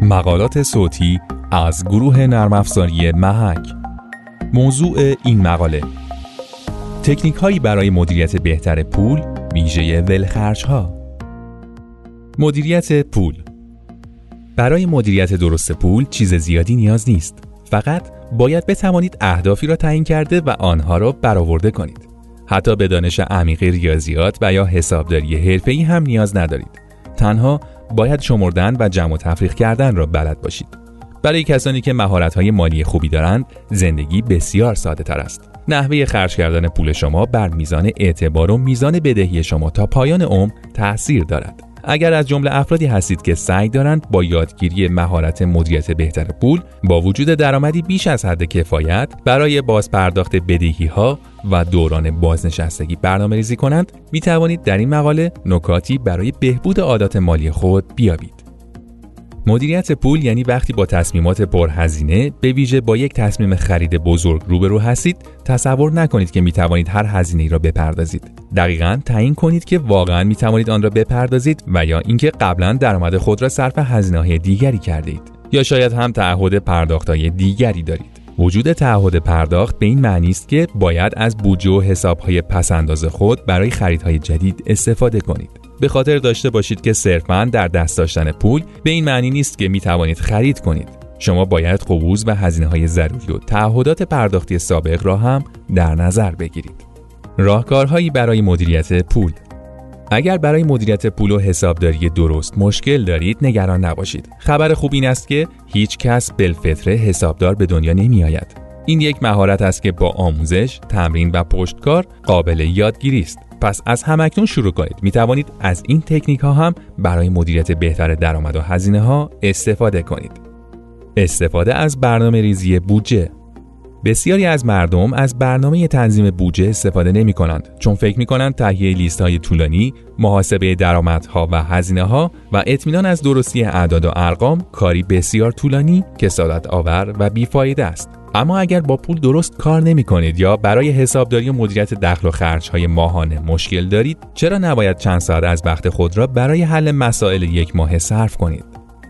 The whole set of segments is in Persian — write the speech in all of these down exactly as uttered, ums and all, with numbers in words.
مقالات صوتی از گروه نرم افزاری محک. موضوع این مقاله: تکنیک هایی برای مدیریت بهتر پول ویژه ولخرج ها. مدیریت پول. برای مدیریت درست پول چیز زیادی نیاز نیست. فقط باید بتوانید اهدافی را تعیین کرده و آنها را برآورده کنید. حتی به دانش عمیق ریاضیات و یا حسابداری حرفه‌ای هم نیاز ندارید. تنها باید شمردن و جمع و تفریق کردن را بلد باشید. برای کسانی که مهارت‌های مالی خوبی دارند، زندگی بسیار ساده‌تر است. نحوه خرج کردن پول شما بر میزان اعتبار و میزان بدهی شما تا پایان عمر تأثیر دارد. اگر از جمله افرادی هستید که سعی دارند با یادگیری مهارت مدیریت بهتر پول با وجود درآمدی بیش از حد کفایت برای بازپرداخت بدهی‌ها و دوران بازنشستگی برنامه‌ریزی کنند، می توانید در این مقاله نکاتی برای بهبود عادات مالی خود بیابید. مدیریت پول یعنی وقتی با تصمیمات پرهزینه، به ویژه با یک تصمیم خرید بزرگ روبرو هستید، تصور نکنید که می توانید هر هزینه‌ای را بپردازید. دقیقاً تعیین کنید که واقعاً می توانید آن را بپردازید و یا اینکه قبلاً درآمد خود را صرف هزینه‌های دیگری کرده اید یا شاید هم تعهد پرداخت‌های دیگری دارید. وجود تعهد پرداخت به این معنی است که باید از بودجه و حساب‌های پس‌انداز خود برای خریدهای جدید استفاده کنید. به خاطر داشته باشید که صرفاً در دست داشتن پول به این معنی نیست که می توانید خرید کنید. شما باید قبوز و هزینه‌های ضروری و تعهدات پرداختی سابق را هم در نظر بگیرید. راهکارهایی برای مدیریت پول. اگر برای مدیریت پول و حسابداری درست مشکل دارید، نگران نباشید. خبر خوب این است که هیچ کس بالفطره حسابدار به دنیا نمی آید. این یک مهارت است که با آموزش، تمرین و پشتکار قابل یادگیری است. پس از همکنون شروع کنید. می توانید از این تکنیک ها هم برای مدیریت بهتر درآمد و هزینه ها استفاده کنید. استفاده از برنامه ریزی بودجه. بسیاری از مردم از برنامه تنظیم بودجه استفاده نمی کنند، چون فکر می کنند تهیه لیست های طولانی، محاسبه درآمدها و هزینه ها و اطمینان از درستی اعداد و ارقام کاری بسیار طولانی، کسالت آور و بیفایده است. اما اگر با پول درست کار نمی کنید یا برای حسابداری و مدیریت دخل و خرج های ماهانه مشکل دارید، چرا نباید چند ساعت از وقت خود را برای حل مسائل یک ماهه صرف کنید؟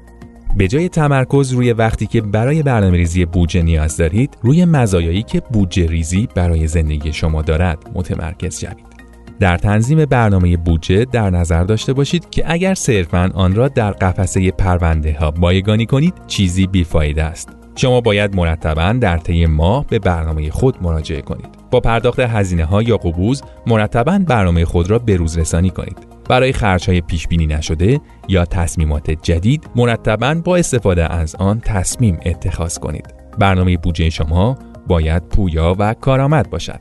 به جای تمرکز روی وقتی که برای برنامه‌ریزی بودجه نیاز دارید، روی مزایایی که بودجه ریزی برای زندگی شما دارد متمرکز شوید. در تنظیم برنامه بودجه در نظر داشته باشید که اگر صرفاً آن را در قفسه پرونده‌ها بایگانی کنید، چیزی بیفایده است. شما باید مرتباً در طی ماه به برنامه خود مراجعه کنید. با پرداخت هزینه‌ها یا قبوز، مرتباً برنامه خود را به روز رسانی کنید. برای خرج‌های پیش بینی نشده یا تصمیمات جدید، مرتباً با استفاده از آن تصمیم اتخاذ کنید. برنامه بودجه شما باید پویا و کارآمد باشد.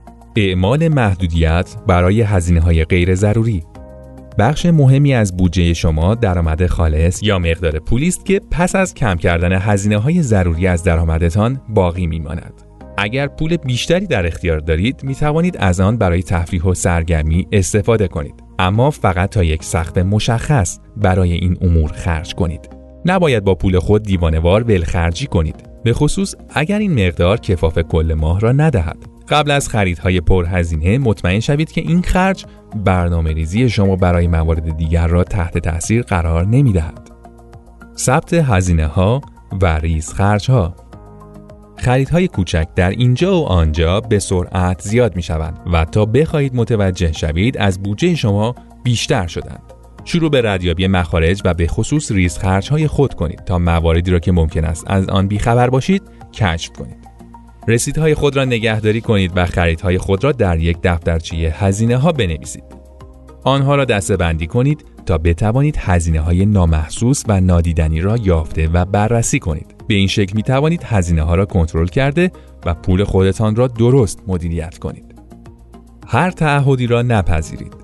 اعمال محدودیت برای هزینه‌های غیر ضروری. بخش مهمی از بودجه شما درآمد خالص یا مقدار پولی است که پس از کم کردن هزینه‌های ضروری از درآمدتان باقی می‌ماند. اگر پول بیشتری در اختیار دارید، می توانید از آن برای تفریح و سرگرمی استفاده کنید، اما فقط تا یک سقف مشخص برای این امور خرج کنید. نباید با پول خود دیوانه‌وار ولخرجی کنید، به خصوص اگر این مقدار کفاف کل ماه را ندهد. قبل از خریدهای پرهزینه مطمئن شوید که این خرج برنامه‌ریزی شما برای موارد دیگر را تحت تاثیر قرار نمی‌دهد. ثبت هزینه‌ها و ریز خرج‌ها. خریدهای کوچک در اینجا و آنجا به سرعت زیاد می شوند و تا بخواهید متوجه شوید از بودجه شما بیشتر شدند. شروع به ردیابی مخارج و به خصوص ریز خرج‌های خود کنید تا مواردی را که ممکن است از آن بیخبر باشید کشف کنید. رسیدهای خود را نگهداری کنید و خریدهای خود را در یک دفترچه هزینه‌ها بنویسید. آنها را دسته‌بندی کنید تا بتوانید هزینه‌های نامحسوس و نادیدنی را یافته و بررسی کنید. به این شکل می توانید هزینه‌ها را کنترل کرده و پول خودتان را درست مدیریت کنید. هر تعهدی را نپذیرید.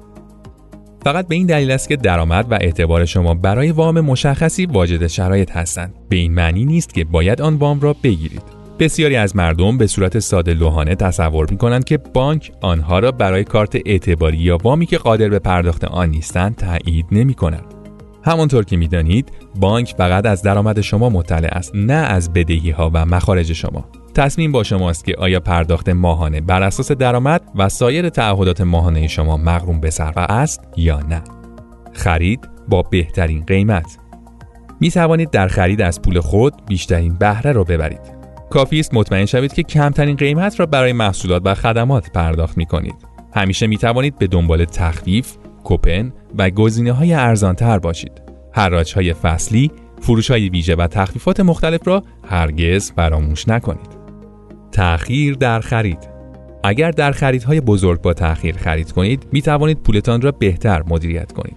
فقط به این دلیل است که درآمد و اعتبار شما برای وام مشخصی واجد شرایط هستند، به این معنی نیست که باید آن وام را بگیرید. بسیاری از مردم به صورت ساده لوحانه تصور می‌کنند که بانک آنها را برای کارت اعتباری یا وامی که قادر به پرداخت آن نیستند تایید نمی‌کند. همانطور که می‌دانید، بانک فقط از درآمد شما مطلع است، نه از بدهی‌ها و مخارج شما. تصمیم با شماست که آیا پرداخت ماهانه بر اساس درآمد و سایر تعهدات ماهانه شما مغروم به صرفه است یا نه. خرید با بهترین قیمت. می توانید در خرید از پول خود بیشترین بهره را ببرید. کافی است مطمئن شوید که کمترین قیمت را برای محصولات و خدمات پرداخت می کنید. همیشه می توانید به دنبال تخفیف، کوپن و گزینه‌های ارزان‌تر باشید. حراج‌های فصلی، فروش‌های ویژه و تخفیفات مختلف را هرگز فراموش نکنید. تأخیر در خرید. اگر در خریدهای بزرگ با تأخیر خرید کنید، می توانید پولتان را بهتر مدیریت کنید.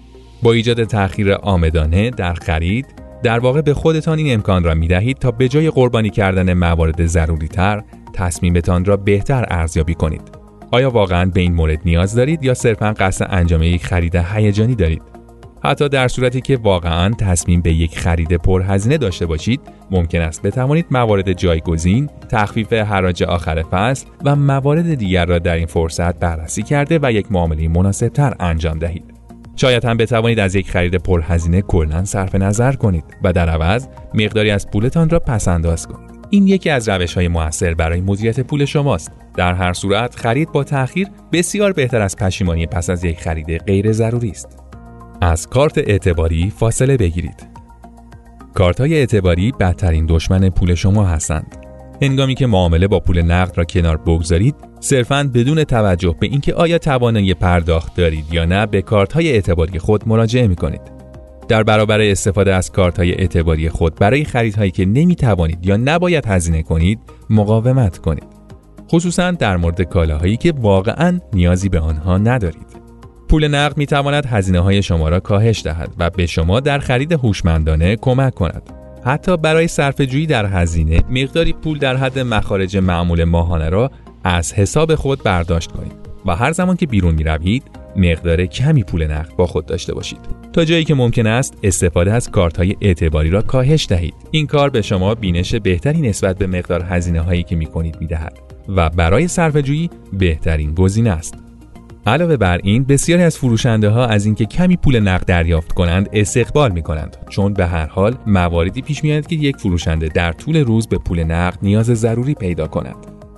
با ایجاد تأخیر عامدانه در خرید، در واقع به خودتان این امکان را می دهید تا به جای قربانی کردن موارد ضروری تر، تصمیمتان را بهتر ارزیابی کنید. آیا واقعاً به این مورد نیاز دارید یا صرفاً قصد انجام یک خرید هیجانی دارید؟ حتی در صورتی که واقعاً تصمیم به یک خرید پرهزینه داشته باشید، ممکن است بتوانید موارد جایگزین، تخفیف حراج آخر فصل و موارد دیگر را در این فرصت بررسی کرده و یک معامله مناسب‌تر انجام دهید. شاید هم بتوانید از یک خرید پرهزینه کلاً صرف نظر کنید و در عوض مقداری از پولتان را پس‌انداز کنید. این یکی از روش‌های مؤثر برای مدیریت پول شماست. در هر صورت خرید با تأخیر بسیار بهتر از پشیمانی پس از یک خرید غیر ضروری است. از کارت اعتباری فاصله بگیرید. کارت‌های اعتباری بدترین دشمن پول شما هستند. هنگامی که معامله با پول نقد را کنار بگذارید، صرفاً بدون توجه به اینکه آیا توانایی پرداخت دارید یا نه، به کارت‌های اعتباری خود مراجعه می‌کنید. در برابر استفاده از کارت‌های اعتباری خود برای خریدهایی که نمی‌توانید یا نباید هزینه کنید، مقاومت کنید. خصوصاً در مورد کالاهایی که واقعاً نیازی به آنها ندارید. پول نقد می‌تواند هزینه‌های شما را کاهش دهد و به شما در خرید هوشمندانه کمک کند. حتی برای صرفه‌جویی در هزینه، مقداری پول در حد مخارج معمول ماهانه را از حساب خود برداشت کنید و هر زمان که بیرون می‌روید، مقدار کمی پول نقد با خود داشته باشید. تا جایی که ممکن است استفاده از کارت‌های اعتباری را کاهش دهید. این کار به شما بینش بهتری نسبت به مقدار هزینه‌هایی که می‌کنید می‌دهد و برای صرفه‌جویی بهترین گزینه است. علاوه بر این، بسیاری از فروشنده‌ها از اینکه کمی پول نقد دریافت کنند استقبال می‌کنند، چون به هر حال مواردی پیش می‌آید که یک فروشنده در طول روز به پول نقد نیاز ضروری پیدا کند.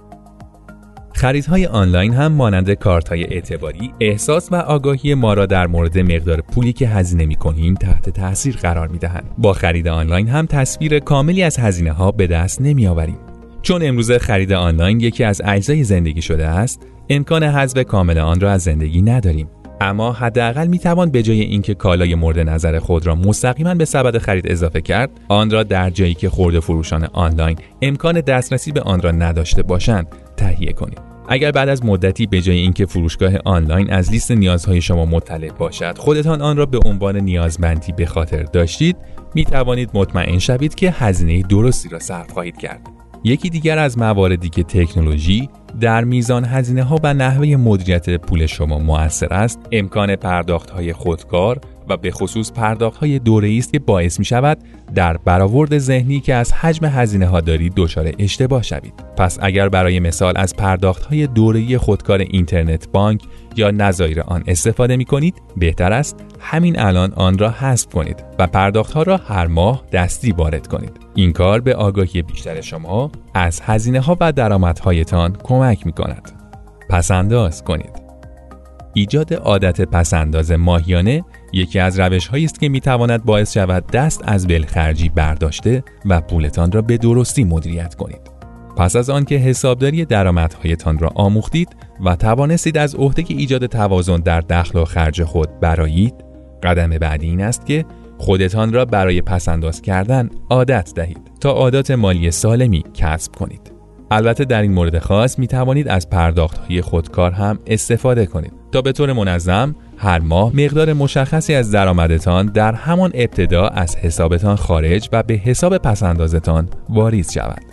خریدهای آنلاین هم مانند کارت‌های اعتباری، احساس و آگاهی ما را در مورد مقدار پولی که هزینه می‌کنیم تحت تاثیر قرار می‌دهند. با خرید آنلاین هم تصویر کاملی از هزینه‌ها به دست نمی‌آوریم. چون امروزه خرید آنلاین یکی از اجزای زندگی شده است، امکان حذف کامل آن را از زندگی نداریم. اما حداقل میتوان به جای اینکه کالای مورد نظر خود را مستقیما به سبد خرید اضافه کرد، آن را در جایی که خرده فروشان آنلاین امکان دسترسی به آن را نداشته باشند تهیه کنید. اگر بعد از مدتی به جای اینکه فروشگاه آنلاین از لیست نیازهای شما مطلع باشد، خودتان آن را به عنوان نیازمندی به خاطر داشتید، می توانید مطمئن شوید که هزینه درستی را صرف خواهید کرد. یکی دیگر از مواردی که تکنولوژی در میزان هزینه ها و نحوه مدیریت پول شما مؤثر است، امکان پرداخت های خودکار و به خصوص پرداخت های دوره‌ای است که باعث می شود در برآورد ذهنی که از حجم هزینه ها دارید دچار اشتباه شوید. پس اگر برای مثال از پرداخت های دوره‌ای خودکار اینترنت بانک یا نظایر آن استفاده می کنید، بهتر است همین الان آن را حذف کنید و پرداخت ها را هر ماه دستی وارد کنید. این کار به آگاهی بیشتر شما از هزینه ها و درآمدهایتان کمک می کند. پس‌انداز کنید. ایجاد عادت پس‌انداز ماهیانه یکی از روش‌هایی است که می‌تواند باعث شود دست از ولخرجی برداشته و پولتان را به درستی مدیریت کنید. پس از آن که حسابداری درآمدهایتان را آموختید و توانستید از عهده ایجاد توازن در دخل و خرج خود برآیید، قدم بعدی این است که خودتان را برای پس‌انداز کردن عادت دهید تا عادات مالی سالمی کسب کنید. البته در این مورد خاص می توانید از پرداخت‌های خودکار هم استفاده کنید تا به طور منظم هر ماه مقدار مشخصی از درآمدتان در همان ابتدا از حسابتان خارج و به حساب پس‌اندازتان واریز شود.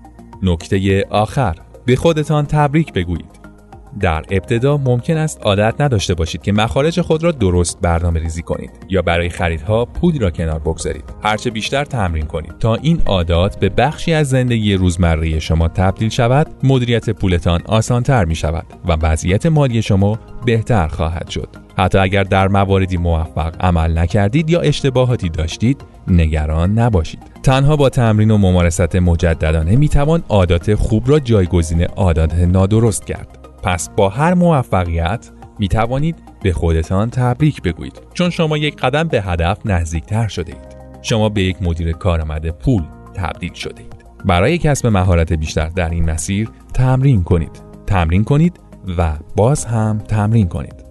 نکته آخر، به خودتان تبریک بگویید. در ابتدا ممکن است عادت نداشته باشید که مخارج خود را درست برنامه ریزی کنید یا برای خریدها پولی را کنار بگذارید. هرچه بیشتر تمرین کنید تا این عادات به بخشی از زندگی روزمره شما تبدیل شود، مدیریت پولتان آسان‌تر می شود و وضعیت مالی شما بهتر خواهد شد. حتی اگر در مواردی موفق عمل نکردید یا اشتباهاتی داشتید، نگران نباشید. تنها با تمرین و ممارست مجددانه می توان عادات خوب را جایگزین عادات نادرست کرد. پس با هر موفقیت می توانید به خودتان تبریک بگویید، چون شما یک قدم به هدف نزدیکتر شده اید. شما به یک مدیر کارآمد پول تبدیل شده اید. برای کسب مهارت بیشتر در این مسیر تمرین کنید. تمرین کنید و باز هم تمرین کنید.